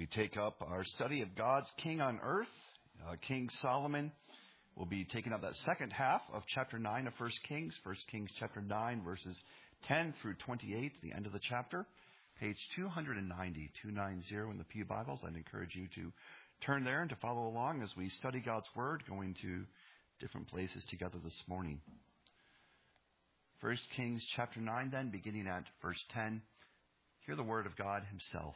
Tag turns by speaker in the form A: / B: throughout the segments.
A: We take up our study of God's King on earth. King Solomon will be taking up that second half of chapter 9 of 1 Kings. 1 Kings chapter 9, verses 10 through 28, the end of the chapter. Page 290 in the Pew Bibles. I'd encourage you to turn there and to follow along as we study God's Word, going to different places together this morning. 1 Kings chapter 9 then, beginning at verse 10. Hear the word of God himself.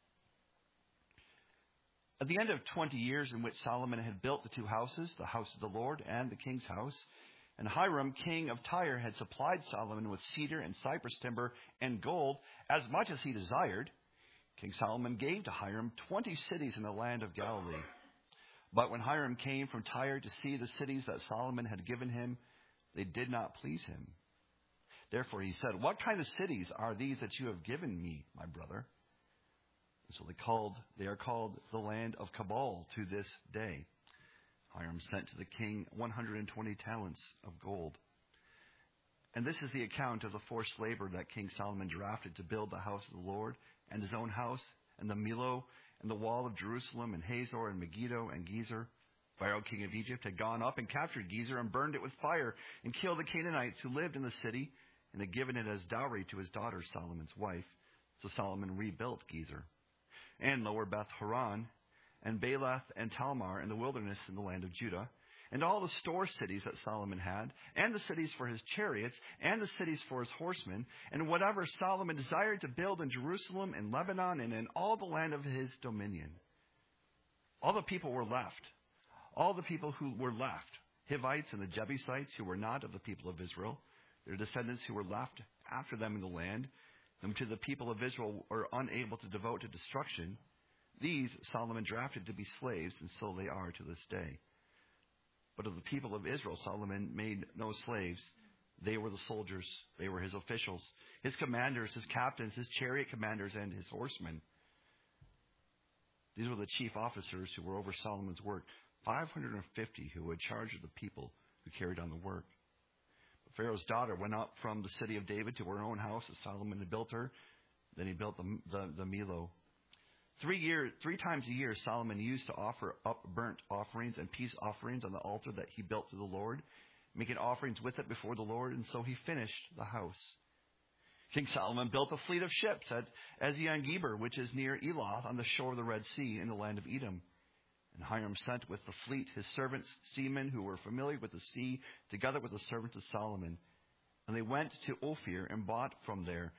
A: At the end of 20 years in which Solomon had built the two houses, the house of the Lord and the king's house, and Hiram, king of Tyre, had supplied Solomon with cedar and cypress timber and gold as much as he desired, King Solomon gave to Hiram 20 cities in the land of Galilee. But when Hiram came from Tyre to see the cities that Solomon had given him, they did not please him. Therefore he said, "What kind of cities are these that you have given me, my brother?" And so they are called the land of Cabal to this day. Hiram sent to the king 120 talents of gold. And this is the account of the forced labor that King Solomon drafted to build the house of the Lord and his own house and the Millo and the wall of Jerusalem and Hazor and Megiddo and Gezer. Pharaoh, king of Egypt, had gone up and captured Gezer and burned it with fire and killed the Canaanites who lived in the city and had given it as dowry to his daughter Solomon's wife. So Solomon rebuilt Gezer and Lower Beth Horon and Baalath and Talmar in the wilderness in the land of Judah, and all the store cities that Solomon had, and the cities for his chariots, and the cities for his horsemen, and whatever Solomon desired to build in Jerusalem and Lebanon and in all the land of his dominion. All the people were left. All the people who were left, Hivites and the Jebusites who were not of the people of Israel, their descendants who were left after them in the land, whom to the people of Israel were unable to devote to destruction, these Solomon drafted to be slaves, and so they are to this day. But of the people of Israel, Solomon made no slaves. They were the soldiers. They were his officials, his commanders, his captains, his chariot commanders, and his horsemen. These were the chief officers who were over Solomon's work, 550 who had charge of the people who carried on the work. But Pharaoh's daughter went up from the city of David to her own house that Solomon had built her. Then he built the Millo. 3 times a year, Solomon used to offer up burnt offerings and peace offerings on the altar that he built to the Lord, making offerings with it before the Lord, and so he finished the house. King Solomon built a fleet of ships at Ezion-Geber, which is near Eloth, on the shore of the Red Sea in the land of Edom. And Hiram sent with the fleet his servants, seamen who were familiar with the sea, together with the servants of Solomon. And they went to Ophir and bought from there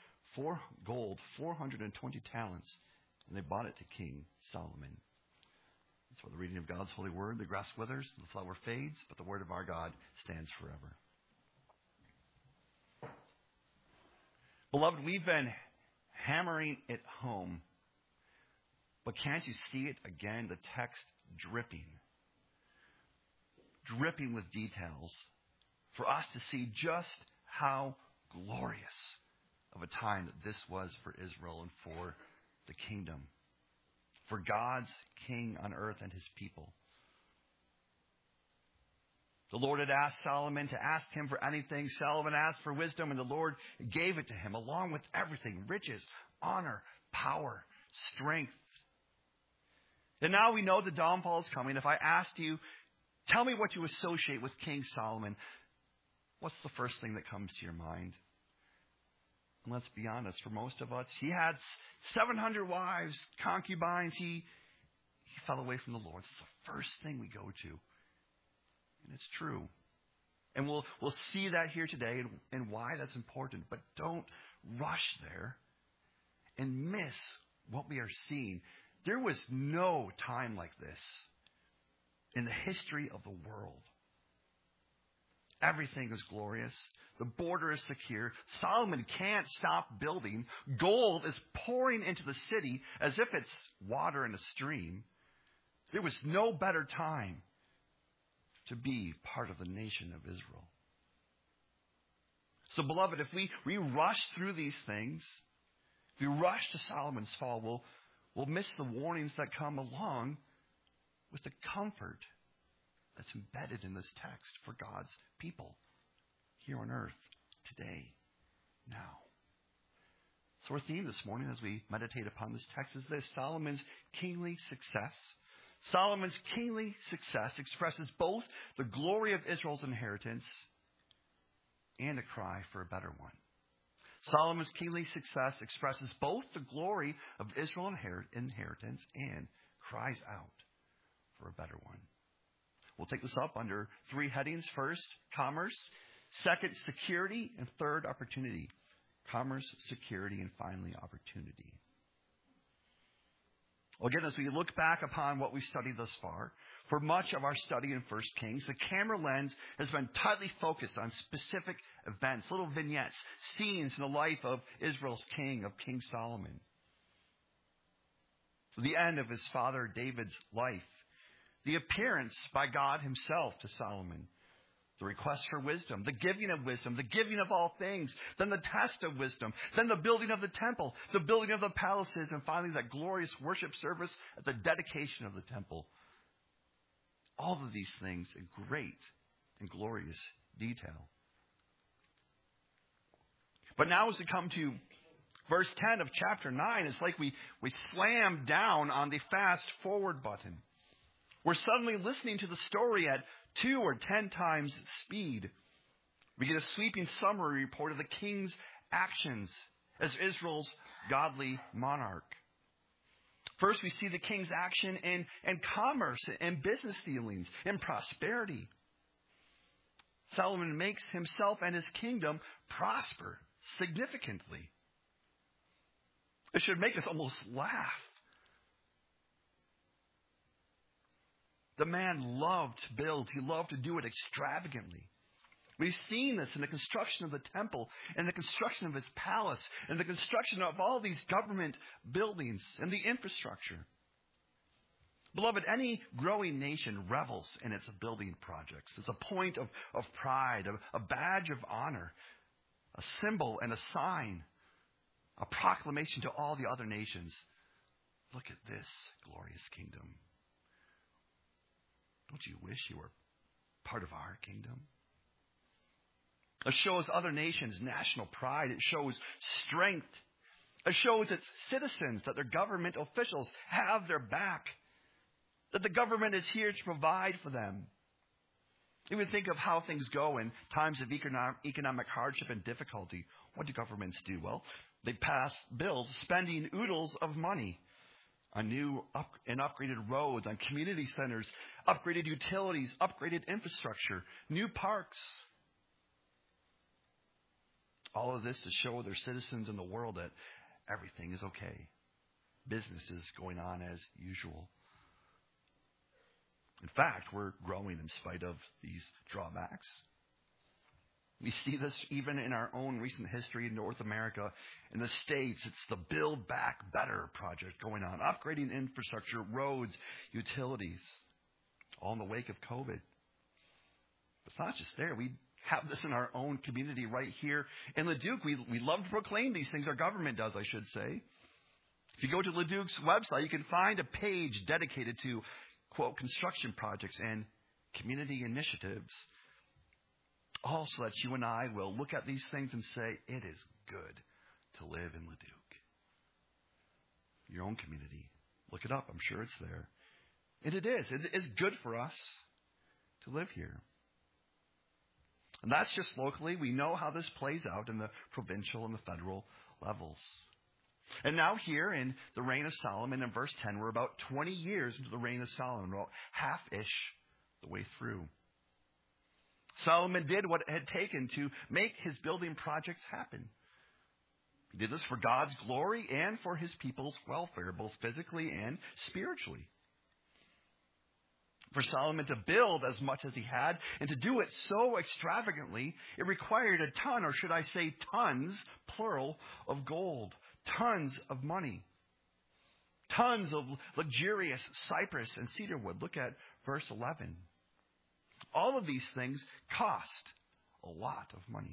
A: 420 talents. And they bought it to King Solomon. That's for the reading of God's holy word. The grass withers, the flower fades, but the word of our God stands forever. Beloved, we've been hammering it home. But can't you see it again? The text dripping with details for us to see just how glorious of a time that this was for Israel and for the kingdom, for God's king on earth and his people. The Lord had asked Solomon to ask him for anything. Solomon asked for wisdom, and the Lord gave it to him, along with everything: riches, honor, power, strength. And now we know the downfall is coming. If I asked you, tell me what you associate with King Solomon, what's the first thing that comes to your mind? And let's be honest, for most of us, he had 700 wives, concubines. He fell away from the Lord. It's the first thing we go to. And it's true. And we'll see that here today and why that's important. But don't rush there and miss what we are seeing. There was no time like this in the history of the world. Everything is glorious. The border is secure. Solomon can't stop building. Gold is pouring into the city as if it's water in a stream. There was no better time to be part of the nation of Israel. So, beloved, if we rush through these things, if we rush to Solomon's fall, we'll miss the warnings that come along with the comfort that's embedded in this text for God's people here on earth today, now. So our theme this morning as we meditate upon this text is this: Solomon's kingly success. Solomon's kingly success expresses both the glory of Israel's inheritance and a cry for a better one. Solomon's kingly success expresses both the glory of Israel's inheritance and cries out for a better one. We'll take this up under three headings. First, commerce. Second, security. And third, opportunity. Commerce, security, and finally, opportunity. Well, again, as we look back upon what we've studied thus far, for much of our study in 1 Kings, the camera lens has been tightly focused on specific events, little vignettes, scenes in the life of Israel's king, of King Solomon. The end of his father David's life, the appearance by God himself to Solomon, the request for wisdom, the giving of all things, then the test of wisdom, then the building of the temple, the building of the palaces, and finally that glorious worship service at the dedication of the temple. All of these things in great and glorious detail. But now as we come to verse 10 of chapter 9, it's like we slam down on the fast forward button. We're suddenly listening to the story at 2 or 10 times speed. We get a sweeping summary report of the king's actions as Israel's godly monarch. First, we see the king's action in commerce and business dealings, in prosperity. Solomon makes himself and his kingdom prosper significantly. It should make us almost laugh. The man loved to build. He loved to do it extravagantly. We've seen this in the construction of the temple, and the construction of his palace, and the construction of all these government buildings and the infrastructure. Beloved, any growing nation revels in its building projects. It's a point of pride, a badge of honor, a symbol and a sign, a proclamation to all the other nations. Look at this glorious kingdom. Don't you wish you were part of our kingdom? It shows other nations national pride. It shows strength. It shows its citizens that their government officials have their back, that the government is here to provide for them. Even think of how things go in times of economic hardship and difficulty. What do governments do? Well, they pass bills spending oodles of money on new and upgraded roads, on community centers, upgraded utilities, upgraded infrastructure, new parks. All of this to show their citizens in the world that everything is okay. Business is going on as usual. In fact, we're growing in spite of these drawbacks. We see this even in our own recent history in North America. In the States, it's the Build Back Better project going on, upgrading infrastructure, roads, utilities, all in the wake of COVID. But it's not just there. We have this in our own community right here in Leduc. We love to proclaim these things. Our government does, I should say. If you go to Leduc's website, you can find a page dedicated to, quote, construction projects and community initiatives. All so that you and I will look at these things and say, it is good to live in Leduc. Your own community. Look it up. I'm sure it's there. And it is. It is good for us to live here. And that's just locally. We know how this plays out in the provincial and the federal levels. And now here in the reign of Solomon, in verse 10, we're about 20 years into the reign of Solomon, about half-ish the way through. Solomon did what it had taken to make his building projects happen. He did this for God's glory and for his people's welfare, both physically and spiritually. For Solomon to build as much as he had and to do it so extravagantly, it required a ton, or should I say tons, plural, of gold, tons of money, tons of luxurious cypress and cedar wood. Look at verse 11. All of these things cost a lot of money.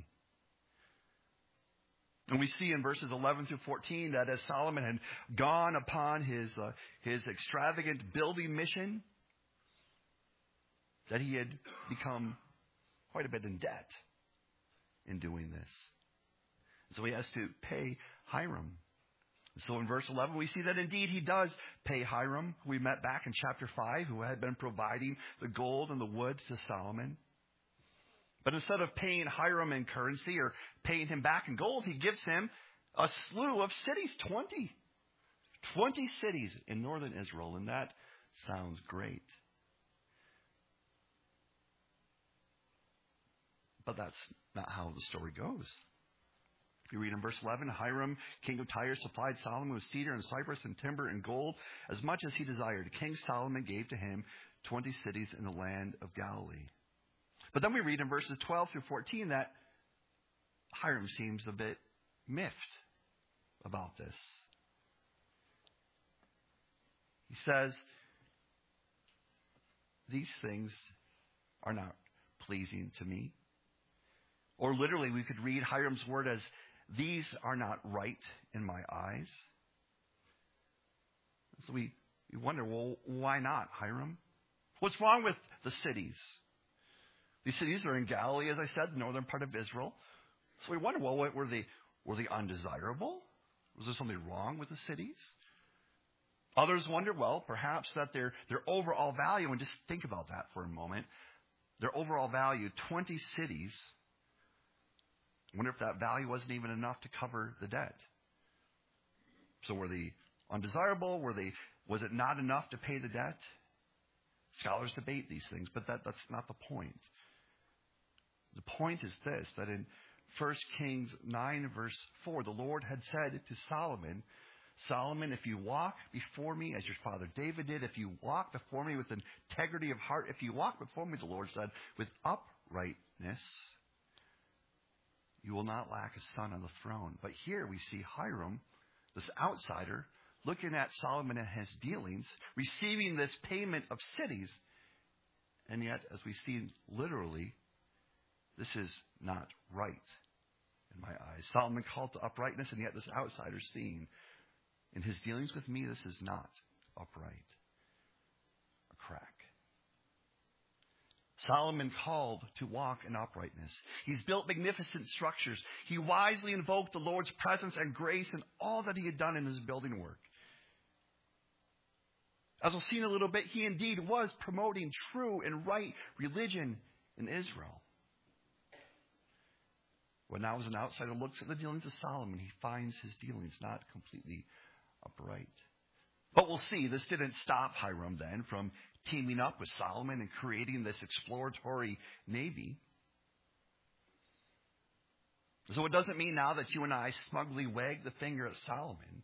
A: And we see in verses 11 through 14 that as Solomon had gone upon his extravagant building mission, that he had become quite a bit in debt in doing this. So he has to pay Hiram. So in verse 11, we see that indeed he does pay Hiram, who we met back in chapter 5, who had been providing the gold and the wood to Solomon. But instead of paying Hiram in currency or paying him back in gold, he gives him a slew of cities, 20 cities in northern Israel, and that sounds great. But that's not how the story goes. You read in verse 11, Hiram, king of Tyre, supplied Solomon with cedar and cypress and timber and gold, as much as he desired. King Solomon gave to him 20 cities in the land of Galilee. But then we read in verses 12 through 14 that Hiram seems a bit miffed about this. He says, these things are not pleasing to me. Or literally, we could read Hiram's word as, these are not right in my eyes. So we wonder, well, why not, Hiram? What's wrong with the cities? These cities are in Galilee, as I said, the northern part of Israel. So we wonder, well, were they undesirable? Was there something wrong with the cities? Others wonder, well, perhaps that their overall value, and just think about that for a moment, their overall value, 20 cities, I wonder if that value wasn't even enough to cover the debt. So were they undesirable? Was it not enough to pay the debt? Scholars debate these things, but that's not the point. The point is this, that in 1 Kings 9, verse 4, the Lord had said to Solomon, Solomon, if you walk before me as your father David did, if you walk before me with integrity of heart, if you walk before me, the Lord said, with uprightness, you will not lack a son on the throne. But here we see Hiram, this outsider, looking at Solomon and his dealings, receiving this payment of cities. And yet, as we see literally, this is not right in my eyes. Solomon called to uprightness, and yet this outsider seeing in his dealings with me, this is not upright. A crack. Solomon called to walk in uprightness. He's built magnificent structures. He wisely invoked the Lord's presence and grace in all that he had done in his building work. As we'll see in a little bit, he indeed was promoting true and right religion in Israel. But now as an outsider looks at the dealings of Solomon, he finds his dealings not completely upright. But we'll see, this didn't stop Hiram then from teaming up with Solomon and creating this exploratory navy. So it doesn't mean now that you and I smugly wag the finger at Solomon.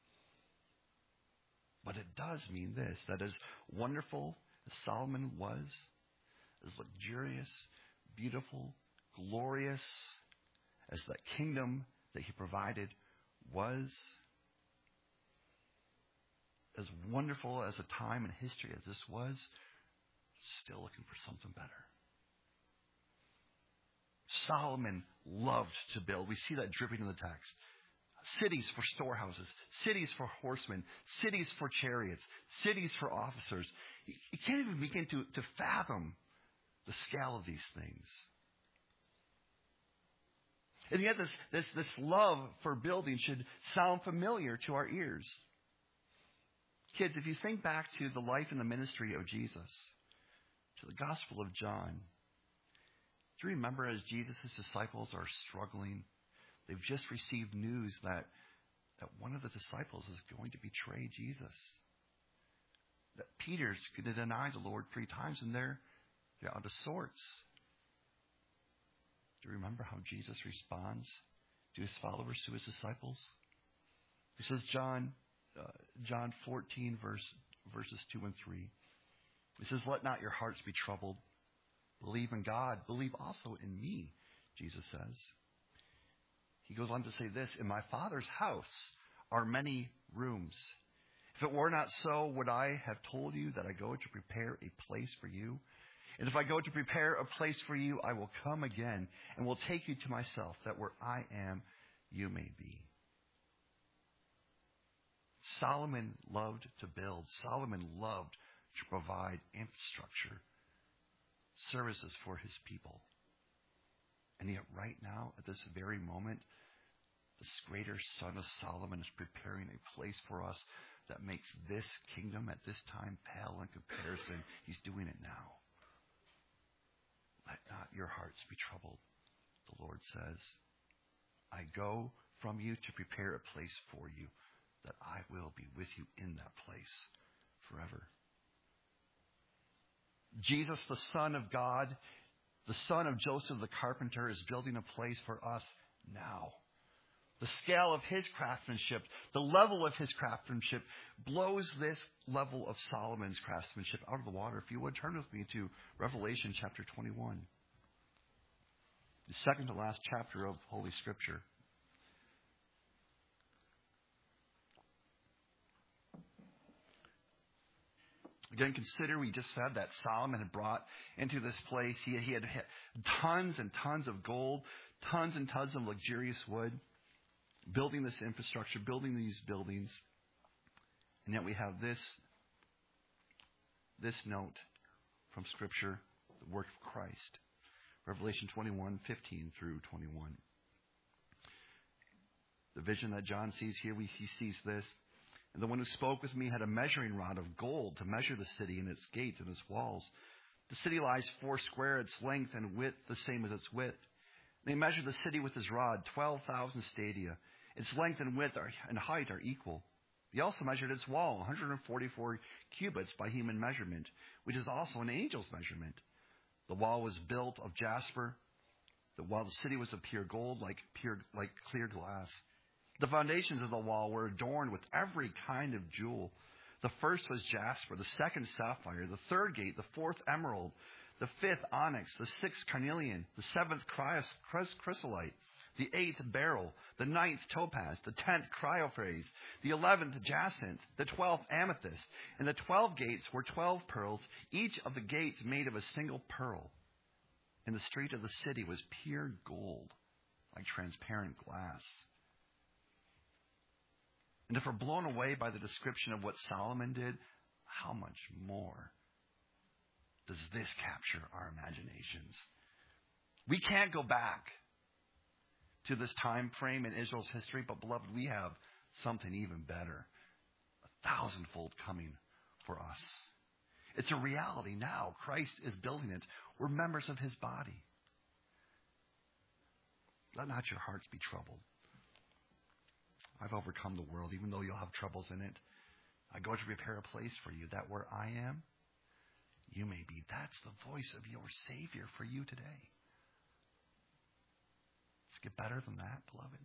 A: But it does mean this, that as wonderful as Solomon was, as luxurious, beautiful, glorious as that kingdom that he provided was, as wonderful as a time in history as this was, still looking for something better. Solomon loved to build. We see that dripping in the text. Cities for storehouses, cities for horsemen, cities for chariots, cities for officers. You can't even begin to fathom the scale of these things. And yet this love for building should sound familiar to our ears. Kids, if you think back to the life and the ministry of Jesus, to the Gospel of John, do you remember as Jesus' disciples are struggling, they've just received news that one of the disciples is going to betray Jesus. That Peter's going to deny the Lord 3 times, and they're out of sorts. Do you remember how Jesus responds to his followers, to his disciples? He says, John 14, verses 2 and 3. He says, let not your hearts be troubled. Believe in God. Believe also in me, Jesus says. He goes on to say this, in my Father's house are many rooms. If it were not so, would I have told you that I go to prepare a place for you? And if I go to prepare a place for you, I will come again and will take you to myself, that where I am, you may be. Solomon loved to build. Solomon loved to provide infrastructure, services for his people. And yet right now, at this very moment, This greater son of Solomon is preparing a place for us that makes this kingdom at this time pale in comparison. He's doing it now. Let not your hearts be troubled, the Lord says. I go from you to prepare a place for you, that I will be with you in that place forever. Jesus, the Son of God, the son of Joseph the carpenter, is building a place for us now. The scale of his craftsmanship, the level of his craftsmanship, blows this level of Solomon's craftsmanship out of the water. If you would, turn with me to Revelation chapter 21. The second to last chapter of Holy Scripture. Again, consider, we just said that Solomon had brought into this place, he had tons and tons of gold, tons and tons of luxurious wood, building this infrastructure, building these buildings. And yet we have this note from Scripture, the work of Christ. Revelation 21:15 through 21. The vision that John sees here, he sees this. And the one who spoke with me had a measuring rod of gold to measure the city and its gates and its walls. The city lies 4 square, its length and width the same as its width. They measured the city with his rod, 12,000 stadia. Its length and width and height are equal. He also measured its wall, 144 cubits by human measurement, which is also an angel's measurement. The wall was built of jasper, while the city was of pure gold, like clear glass. The foundations of the wall were adorned with every kind of jewel. The first was jasper, the second sapphire, the third gate, the fourth emerald, the fifth onyx, the sixth carnelian, the seventh chrysolite, the eighth beryl, the ninth topaz, the 10th chrysoprase, the 11th jacinth, the 12th amethyst. And the 12 gates were 12 pearls, each of the gates made of a single pearl. And the street of the city was pure gold, like transparent glass. And if we're blown away by the description of what Solomon did, how much more does this capture our imaginations? We can't go back to this time frame in Israel's history, but beloved, we have something even better, 1,000-fold coming for us. It's a reality now. Christ is building it. We're members of his body. Let not your hearts be troubled. I've overcome the world, even though you'll have troubles in it. I go to prepare a place for you, that where I am, you may be. That's the voice of your Savior for you today. Let's get better than that, beloved.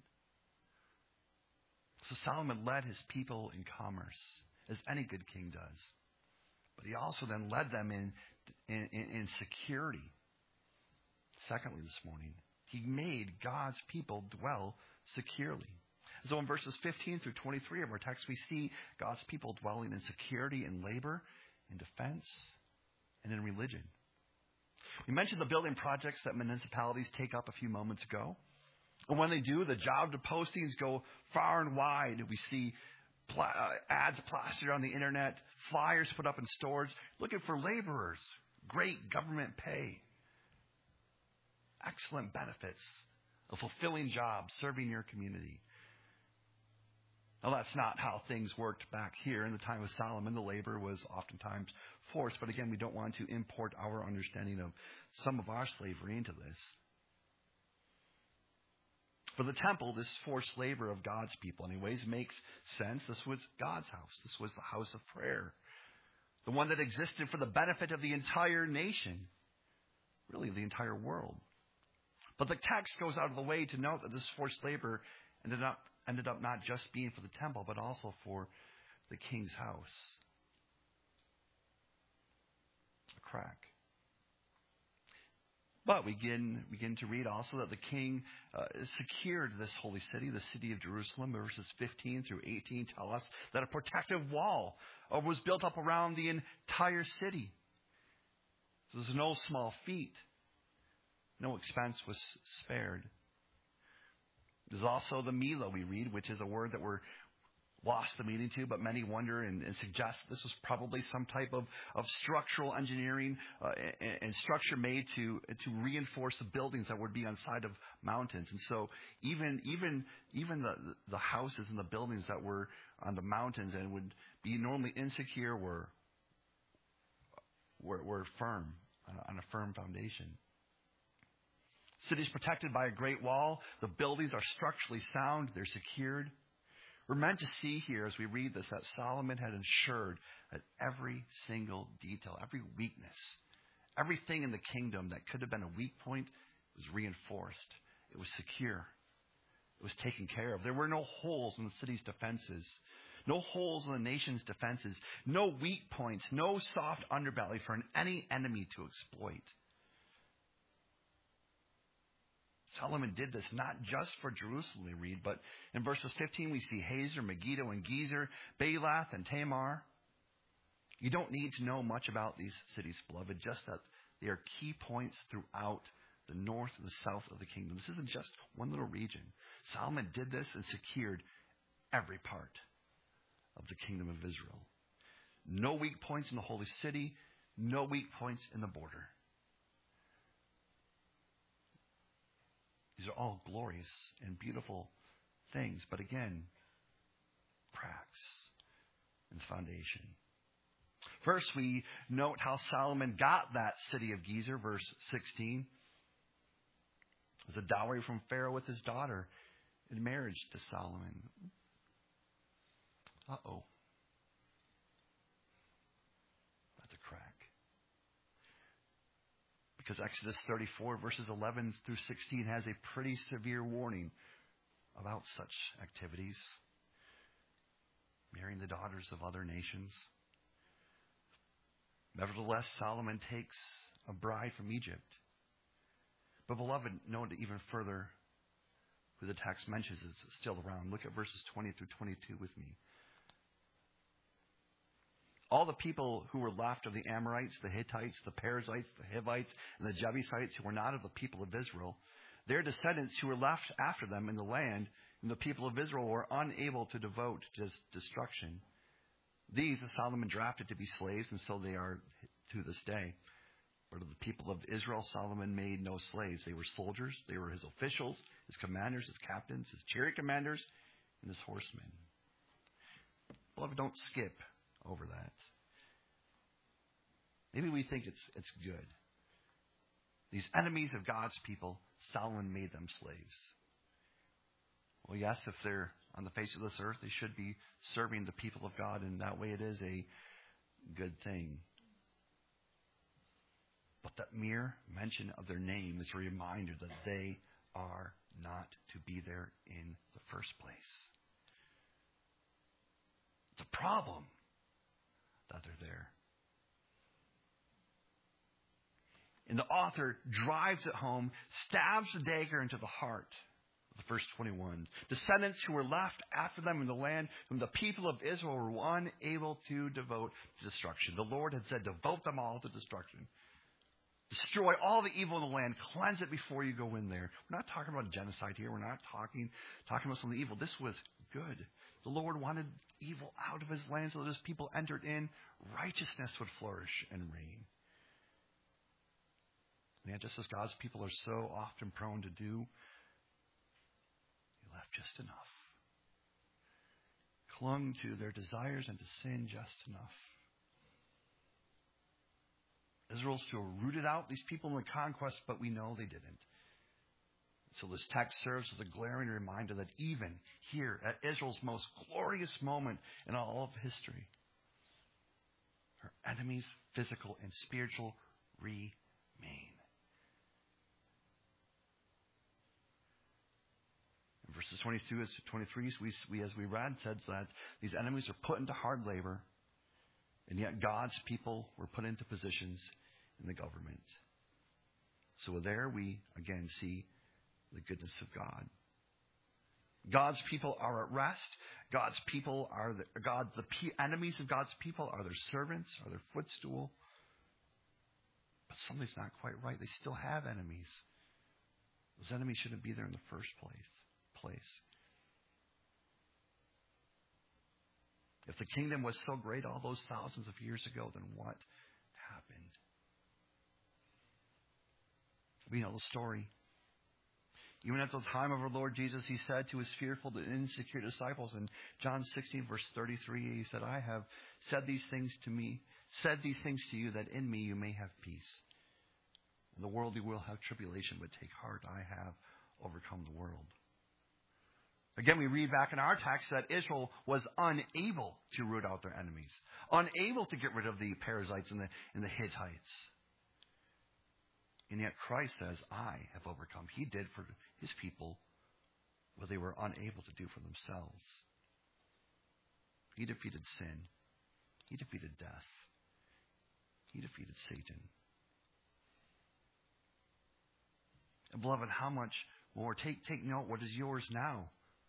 A: So Solomon led his people in commerce, as any good king does. But he also then led them in security. Secondly, this morning, he made God's people dwell securely. So in verses 15 through 23 of our text, we see God's people dwelling in security, in labor, in defense, and in religion. We mentioned the building projects that municipalities take up a few moments ago. And when they do, the job postings go far and wide. We see ads plastered on the internet, flyers put up in stores, looking for laborers, great government pay, excellent benefits, a fulfilling job serving your community. Now, that's not how things worked back here in the time of Solomon. The labor was oftentimes forced. But again, we don't want to import our understanding of some of our slavery into this. For the temple, this forced labor of God's people, anyways, makes sense. This was God's house. This was the house of prayer. The one that existed for the benefit of the entire nation. Really, the entire world. But the text goes out of the way to note that this forced labor ended up not just being for the temple, but also for the king's house. A crack. But we begin to read also that the king secured this holy city, the city of Jerusalem. Verses 15 through 18 tell us that a protective wall was built up around the entire city. So this was no small feat. No expense was spared. There's also the Milah we read, which is a word that we're lost the meaning to, but many wonder and suggest this was probably some type of structural engineering and structure made to reinforce the buildings that would be on side of mountains. And so even the houses and the buildings that were on the mountains and would be normally insecure were firm, on a firm foundation. Cities protected by a great wall. The buildings are structurally sound. They're secured. We're meant to see here as we read this that Solomon had ensured that every single detail, every weakness, everything in the kingdom that could have been a weak point was reinforced. It was secure. It was taken care of. There were no holes in the city's defenses, no holes in the nation's defenses, no weak points, no soft underbelly for any enemy to exploit. Solomon did this not just for Jerusalem, we read, but in verses 15 we see Hazor, Megiddo, and Gezer, Baalath, and Tamar. You don't need to know much about these cities, beloved, just that they are key points throughout the north and the south of the kingdom. This isn't just one little region. Solomon did this and secured every part of the kingdom of Israel. No weak points in the holy city, no weak points in the border. These are all glorious and beautiful things, but again, cracks in the foundation. First, we note how Solomon got that city of Gezer, verse 16. It was a dowry from Pharaoh with his daughter in marriage to Solomon. Uh-oh. That's a crack. Because Exodus 34, verses 11 through 16 has a pretty severe warning about such activities. Marrying the daughters of other nations. Nevertheless, Solomon takes a bride from Egypt. But beloved, note even further who the text mentions is still around. Look at verses 20 through 22 with me. All the people who were left of the Amorites, the Hittites, the Perizzites, the Hivites, and the Jebusites who were not of the people of Israel, their descendants who were left after them in the land, and the people of Israel were unable to devote to destruction. These Solomon drafted to be slaves, and so they are to this day. But of the people of Israel, Solomon made no slaves. They were soldiers. They were his officials, his commanders, his captains, his chariot commanders, and his horsemen. Beloved, don't skip over that. Maybe we think it's good. These enemies of God's people, Solomon made them slaves. Well, yes, if they're on the face of this earth, they should be serving the people of God, and that way it is a good thing. But that mere mention of their name is a reminder that they are not to be there in the first place. It's a problem that they're there. And the author drives it home, stabs the dagger into the heart of the verse 21. Descendants who were left after them in the land, whom the people of Israel were unable to devote to destruction. The Lord had said, devote them all to destruction. Destroy all the evil in the land. Cleanse it before you go in there. We're not talking about genocide here. We're not talking about something evil. This was good. The Lord wanted evil out of his land so that his people entered in. Righteousness would flourish and reign. And yet, just as God's people are so often prone to do, they left just enough. Clung to their desires and to sin just enough. Israel's to have rooted out these people in the conquest, but we know they didn't. So this text serves as a glaring reminder that even here at Israel's most glorious moment in all of history, her enemies, physical and spiritual, remain. In verses 22 to 23, we, as we read, said that these enemies are put into hard labor, and yet God's people were put into positions in the government. So there we again see the goodness of God. God's people are at rest. God's people are the enemies of God's people are their servants, are their footstool. But something's not quite right. They still have enemies. Those enemies shouldn't be there in the first place. If the kingdom was so great all those thousands of years ago, then what happened? We know the story. Even at the time of our Lord Jesus, he said to his fearful and insecure disciples in John 16, verse 33, he said, I have said these things to you, that in me you may have peace. In the world you will have tribulation, but take heart, I have overcome the world. Again, we read back in our text that Israel was unable to root out their enemies, unable to get rid of the Perizzites and the Hittites. And yet Christ says, I have overcome. He did for his people what they were unable to do for themselves. He defeated sin. He defeated death. He defeated Satan. And beloved, how much more? Take note what is yours now.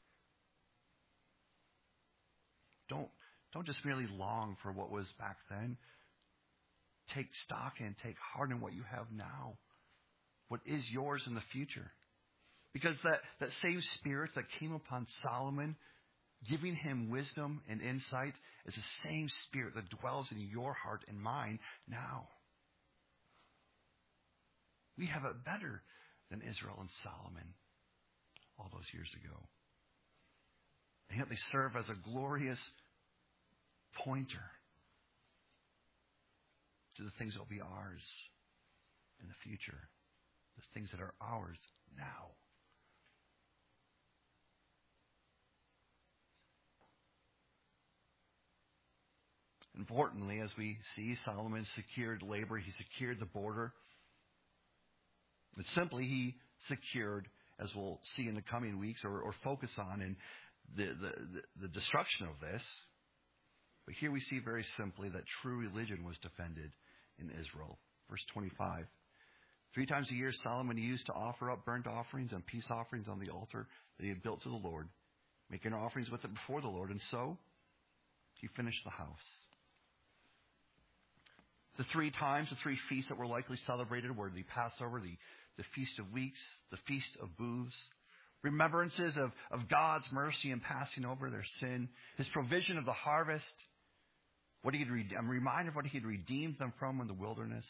A: Don't just merely long for what was back then. Take stock and take heart in what you have now. What is yours in the future. Because that same spirit that came upon Solomon, giving him wisdom and insight, is the same spirit that dwells in your heart and mine now. We have it better than Israel and Solomon all those years ago. And yet they serve as a glorious pointer to the things that will be ours in the future. The things that are ours now. Importantly, as we see, Solomon secured labor. He secured the border. But simply, he secured, as we'll see in the coming weeks, or focus on in the destruction of this. But here we see very simply that true religion was defended in Israel. Verse 25. 3 times a year Solomon used to offer up burnt offerings and peace offerings on the altar that he had built to the Lord, making offerings with it before the Lord. And so he finished the house. The 3 times, the 3 feasts that were likely celebrated were the Passover, the Feast of Weeks, the Feast of Booths, remembrances of God's mercy in passing over their sin, his provision of the harvest, I'm reminded of what he had redeemed them from in the wilderness.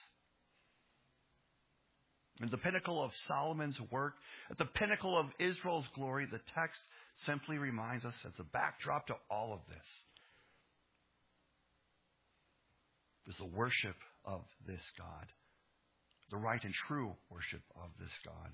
A: And the pinnacle of Solomon's work, at the pinnacle of Israel's glory, the text simply reminds us as a backdrop to all of this is the worship of this God, the right and true worship of this God.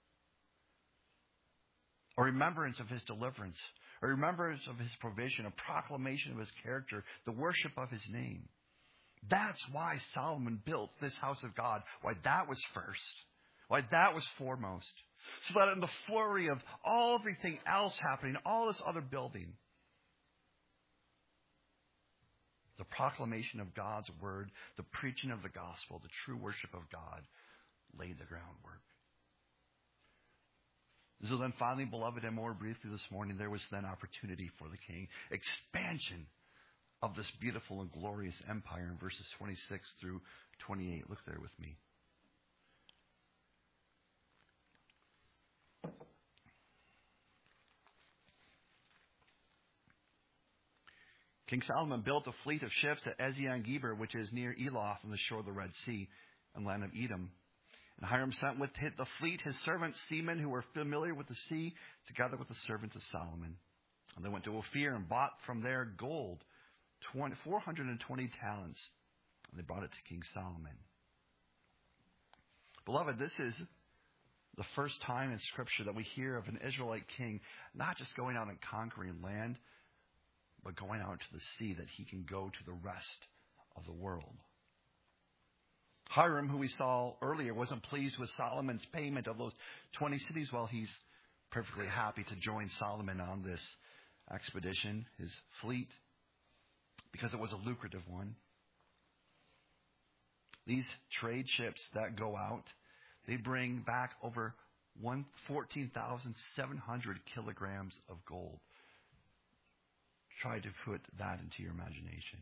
A: A remembrance of his deliverance, a remembrance of his provision, a proclamation of his character, the worship of his name. That's why Solomon built this house of God, why that was first. Why that was foremost. So that in the flurry of everything else happening, all this other building, the proclamation of God's word, the preaching of the gospel, the true worship of God laid the groundwork. So then finally, beloved, and more briefly this morning, there was then opportunity for the king. Expansion of this beautiful and glorious empire in verses 26 through 28. Look there with me. King Solomon built a fleet of ships at Ezion-Geber, which is near Eloth on the shore of the Red Sea and land of Edom. And Hiram sent with the fleet his servants, seamen who were familiar with the sea, together with the servants of Solomon. And they went to Ophir and bought from there gold, 420 talents. And they brought it to King Solomon. Beloved, this is the first time in Scripture that we hear of an Israelite king not just going out and conquering land, but going out to the sea that he can go to the rest of the world. Hiram, who we saw earlier, wasn't pleased with Solomon's payment of those 20 cities. Well, he's perfectly happy to join Solomon on this expedition, his fleet, because it was a lucrative one. These trade ships that go out, they bring back over 14,700 kilograms of gold. Try to put that into your imagination.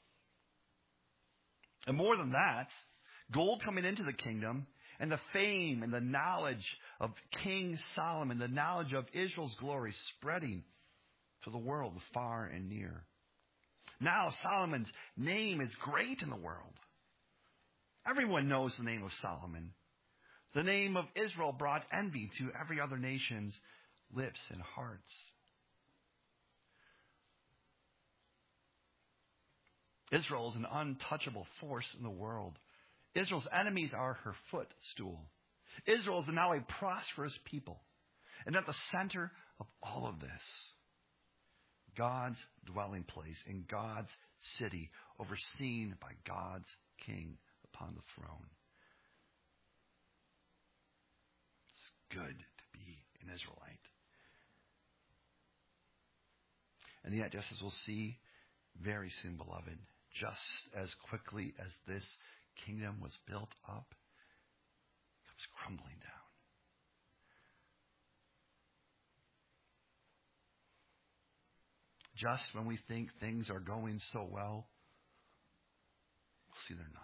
A: And more than that, gold coming into the kingdom and the fame and the knowledge of King Solomon, the knowledge of Israel's glory spreading to the world far and near. Now Solomon's name is great in the world. Everyone knows the name of Solomon. The name of Israel brought envy to every other nation's lips and hearts. Israel is an untouchable force in the world. Israel's enemies are her footstool. Israel is now a prosperous people. And at the center of all of this, God's dwelling place in God's city, overseen by God's king upon the throne. It's good to be an Israelite. And yet, just as we'll see very soon, beloved, just as quickly as this kingdom was built up, it comes crumbling down. Just when we think things are going so well, we'll see they're not.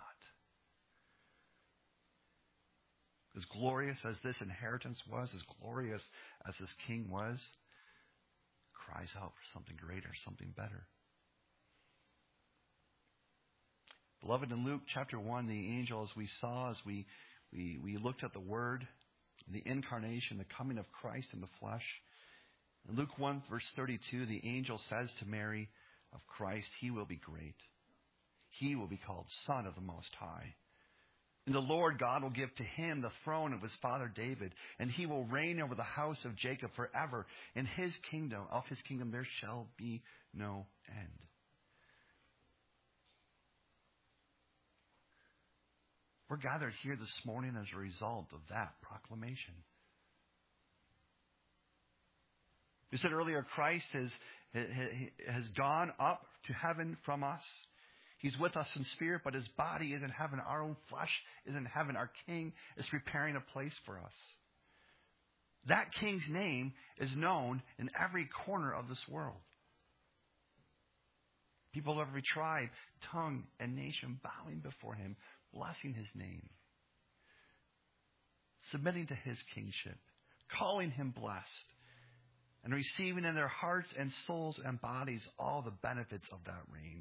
A: As glorious as this inheritance was, as glorious as this king was, cries out for something greater, something better. Beloved, in Luke chapter 1, the angel, as we saw, as we looked at the Word, the incarnation, the coming of Christ in the flesh. In Luke 1, verse 32, the angel says to Mary of Christ, He will be great. He will be called Son of the Most High. And the Lord God will give to him the throne of his father David, and he will reign over the house of Jacob forever. In his kingdom, there shall be no end. We're gathered here this morning as a result of that proclamation. We said earlier, Christ has gone up to heaven from us. He's with us in spirit, but his body is in heaven. Our own flesh is in heaven. Our King is preparing a place for us. That King's name is known in every corner of this world. People of every tribe, tongue, and nation bowing before him, blessing his name, submitting to his kingship, calling him blessed, and receiving in their hearts and souls and bodies all the benefits of that reign.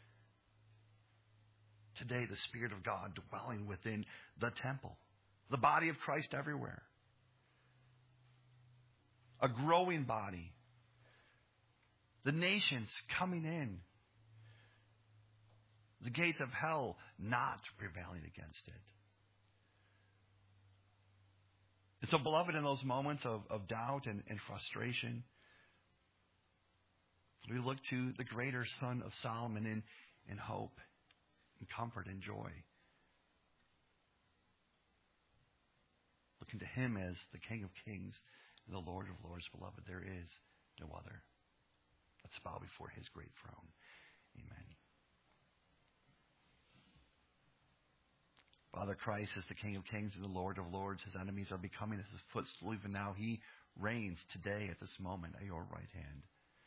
A: Today, the Spirit of God dwelling within the temple, the body of Christ everywhere. A growing body. The nations coming in. The gates of hell not prevailing against it. And so, beloved, in those moments of doubt and frustration, we look to the greater Son of Solomon in hope, in comfort, and joy. Looking to him as the King of Kings and the Lord of Lords, beloved, there is no other. Let's bow before his great throne. Amen. Father, Christ is the King of Kings and the Lord of Lords. His enemies are becoming as his footstool. Even now, he reigns today at this moment at your right hand.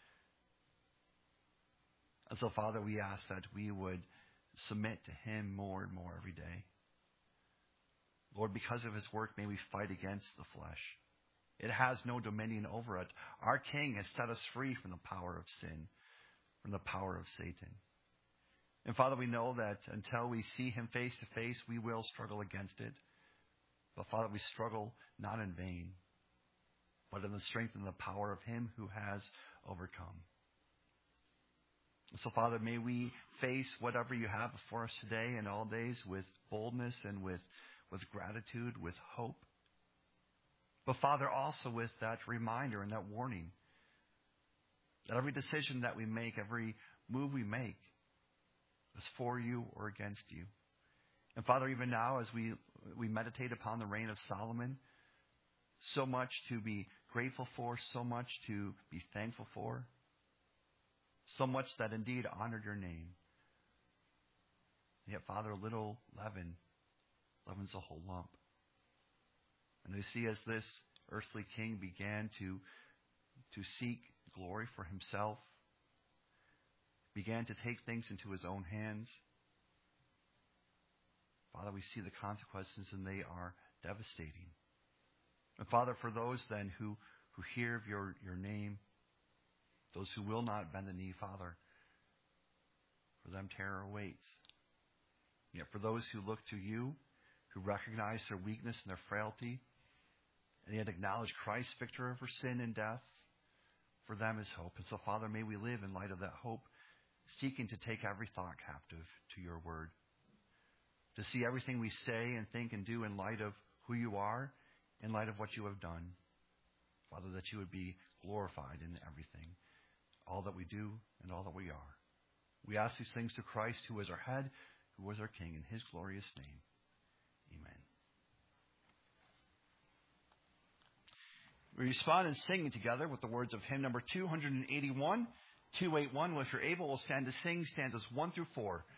A: And so, Father, we ask that we would submit to him more and more every day. Lord, because of his work, may we fight against the flesh. It has no dominion over it. Our King has set us free from the power of sin, from the power of Satan. And Father, we know that until we see him face to face, we will struggle against it. But Father, we struggle not in vain, but in the strength and the power of him who has overcome. So, Father, may we face whatever you have before us today and all days with boldness and with gratitude, with hope. But, Father, also with that reminder and that warning that every decision that we make, every move we make, is for you or against you. And, Father, even now as we meditate upon the reign of Solomon, so much to be grateful for, so much to be thankful for, so much that indeed honored your name. And yet, Father, a little leavens a whole lump. And we see as this earthly king began to seek glory for himself, began to take things into his own hands, Father, we see the consequences, and they are devastating. And Father, for those then who hear of your name, those who will not bend the knee, Father, them terror awaits. Yet for those who look to you, who recognize their weakness and their frailty, and yet acknowledge Christ's victory over sin and death, for them is hope. And so, Father, may we live in light of that hope, seeking to take every thought captive to your word, to see everything we say and think and do in light of who you are, in light of what you have done. Father, that you would be glorified in everything, all that we do and all that we are. We ask these things through Christ, who is our head, who is our King, in his glorious name. Amen. We respond in singing together with the words of hymn number 281, 281. Well, if you're able, we'll stand to sing stanzas 1 through 4